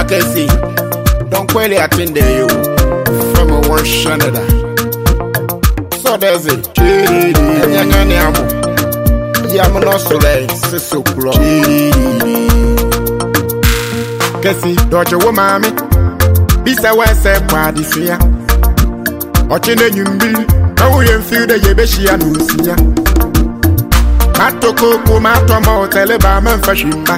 can see. Don't quite attend you from a one Canada. So there's it. Yamanosole, Sisso Pro. Cassie, Dodger Woman, Bisa West, Padisia. Watching a new how you feel the Yabeshia Lucia. Matoko, Matomo, Telebama, Fashimba.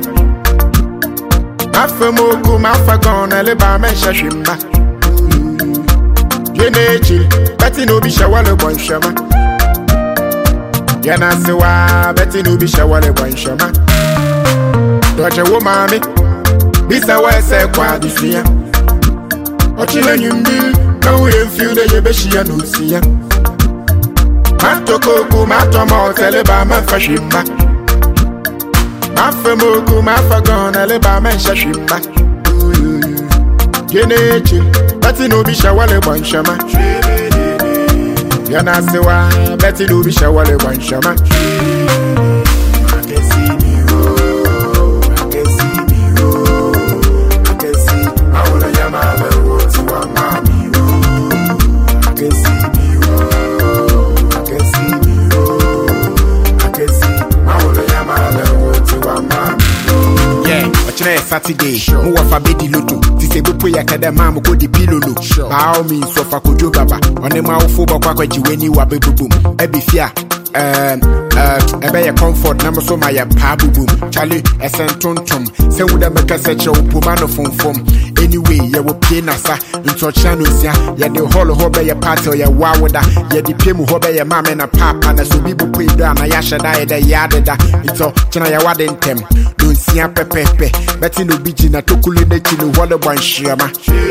Afamoko, Mafagon, Alabama, Shashimba. Jenechi, Patino Bishawala, one shama. Yana sewa, Betty no be shawale one shama. Dodger woman, Bisa West, Quadisia. Watching a new no you feel the Yabeshia Lucia. Matoko, Matomo, Telebama, Fashimba. Afamoko, Mafagon, Alabama, Shashimba. Genechi, Betty no be shawale one shama. Yana sewa, Betty no be shawale one shama. I can see me, I can see me, I can see. I wanna yama the road to a mommy. I can see me, I can see me, I can see. I wanna yama the road to a mommy. Yeah, watching Saturday, who of a baby loto. Sebupo ya kada mamu ko di pilolo. By all means, so fa kojo baba. On the mouth for bakwa jiweni wa bebubum. Ebifia, ebe ya comfort na so my pa bubum. Charlie, esentontom. Se wuda meka seche upumano fom. Anyway, ya wo pie nasa. Into channels ya. Ya de holo hobe ya party ya wawada. Ya di pie mu hobe ya mame na papa. Na so bibu pwe do na ya shada ya da yadeda. Into china ya wade ntem. Don't see a pepepe. Betty no biji na tokule de chino wale shama.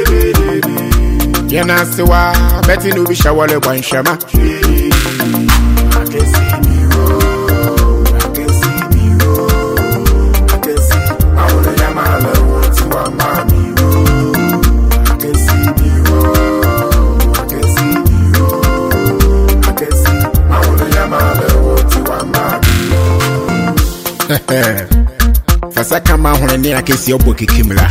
Yana sewa, Betty no be shawale one shama. I can see me, I can see me, I can see. I wanna yama the road to a mommy. I can see me, I can see me, I can see. I wanna yama the road to a mommy. Fasaka ma hone I can see obo kikimla.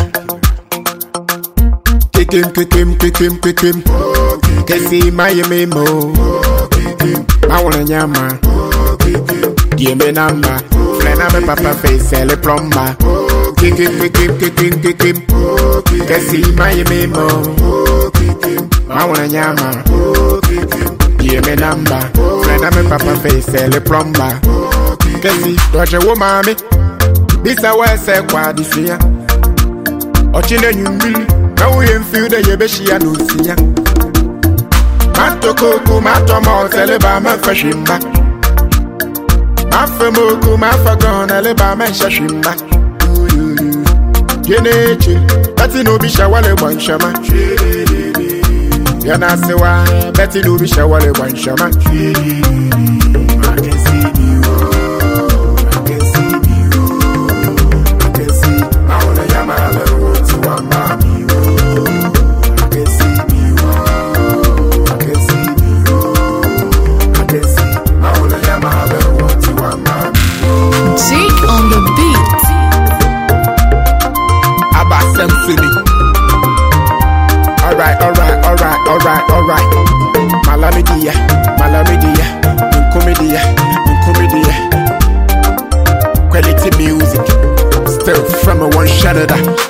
Kikim. Kesi Miami mo. I wanna nyama. Dieme namba. Flena me papa face ele plomba. Kikim. Kesi Miami mo. I wanna nyama. Dieme namba. Flena me papa face ele plomba. Kesi Dodger woman. Bisa West, Quadisia. Ochine nyumbi. Now you feel the Yabeshia Lucia. Matoko, Matomo, Telebama, Fashimba. Afamoko, Mafagon, Alabama, Shashimba. Genechi, Betty no be shawale one shama. Yana sewa, Betty no be shawale one shama. I can see me, I can see me, I can see. I wanna yama the road to a mommy. Alright. Malamidia, Nkomedia. Quality music, still from a one Canada.